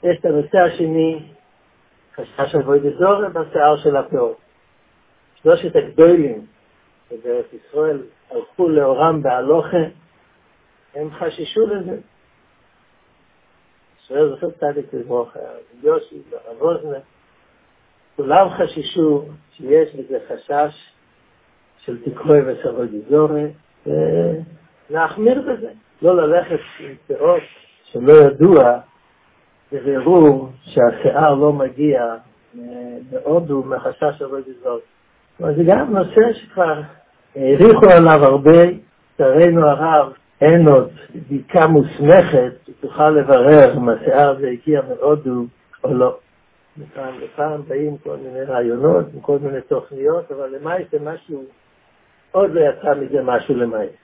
יש את הנושא השני, חשש עבודת זרה בשיער של הפאות. שלושת הגדולים בדרך ישראל הלכו לאורם בהלוכה, הם חששו לזה. שואל זוכר צדיק לברוך, יושי, הרב אוזנר, כולם חששו שיש בזה חשש של תקרוי ושעבודת זרה, ולהחמיר בזה, לא ללכת עם פאות שלא ידוע, וראו שהשיער לא מגיע מהודו מחשש עבודת זרה. אבל זה גם נושא שכבר העריכו עליו הרבה, לצערנו הרב, אין עוד בדיקה מוסמכת שתוכל לברר אם השיער זה הגיע מהודו או לא. מפעם לפעם באים כל מיני רעיונות, כל מיני תוכניות, אבל למעשה משהו, עוד לא יצא מזה משהו למעשה.